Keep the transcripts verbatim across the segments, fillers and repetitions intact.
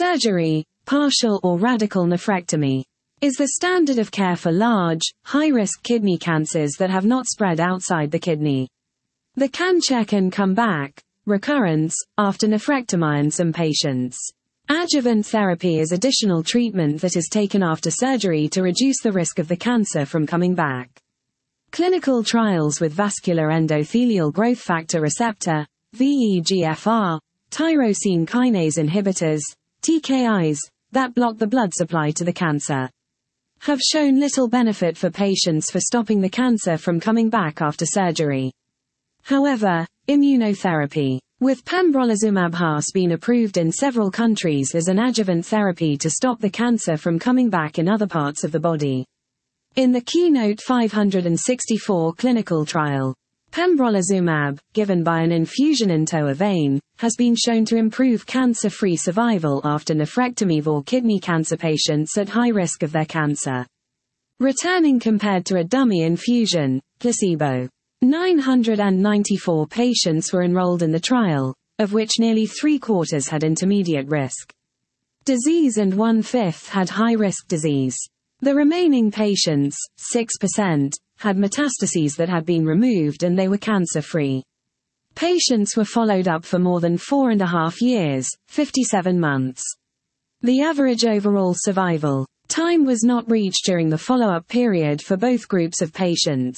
Surgery, partial or radical nephrectomy, is the standard of care for large, high-risk kidney cancers that have not spread outside the kidney. The can check and come back, recurrence, after nephrectomy in some patients. Adjuvant therapy is additional treatment that is taken after surgery to reduce the risk of the cancer from coming back. Clinical trials with vascular endothelial growth factor receptor, V E G F R, tyrosine kinase inhibitors, T K Is, that block the blood supply to the cancer, have shown little benefit for patients for stopping the cancer from coming back after surgery. However, immunotherapy, with pembrolizumab has been approved in several countries as an adjuvant therapy to stop the cancer from coming back in other parts of the body. In the Keynote five sixty-four clinical trial, pembrolizumab, given by an infusion into a vein, has been shown to improve cancer-free survival after nephrectomy for kidney cancer patients at high risk of their cancer returning compared to a dummy infusion, placebo. nine hundred ninety-four patients were enrolled in the trial, of which nearly three-quarters had intermediate risk disease and one-fifth had high-risk disease. The remaining patients, six percent, had metastases that had been removed and they were cancer-free. Patients were followed up for more than four and a half years, fifty-seven months. The average overall survival time was not reached during the follow-up period for both groups of patients.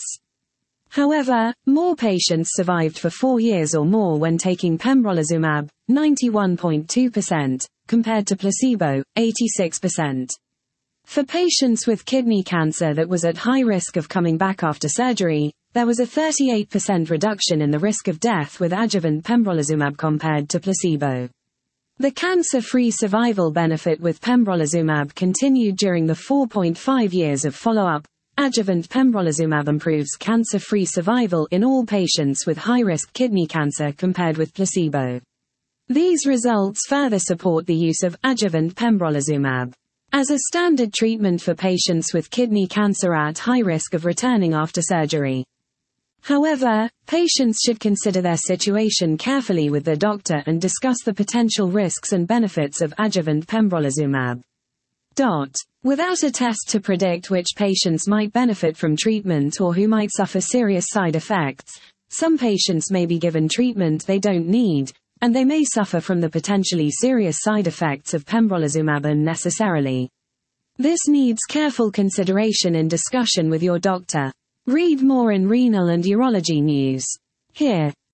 However, more patients survived for four years or more when taking pembrolizumab, ninety-one point two percent, compared to placebo, eighty-six percent. For patients with kidney cancer that was at high risk of coming back after surgery, there was a thirty-eight percent reduction in the risk of death with adjuvant pembrolizumab compared to placebo. The cancer-free survival benefit with pembrolizumab continued during the four point five years of follow-up. Adjuvant pembrolizumab improves cancer-free survival in all patients with high-risk kidney cancer compared with placebo. These results further support the use of adjuvant pembrolizumab as a standard treatment for patients with kidney cancer at high risk of returning after surgery. However, patients should consider their situation carefully with their doctor and discuss the potential risks and benefits of adjuvant pembrolizumab. Dot. Without a test to predict which patients might benefit from treatment or who might suffer serious side effects, some patients may be given treatment they don't need, and they may suffer from the potentially serious side effects of pembrolizumab unnecessarily. This needs careful consideration and discussion with your doctor. Read more in Renal and Urology News. Here.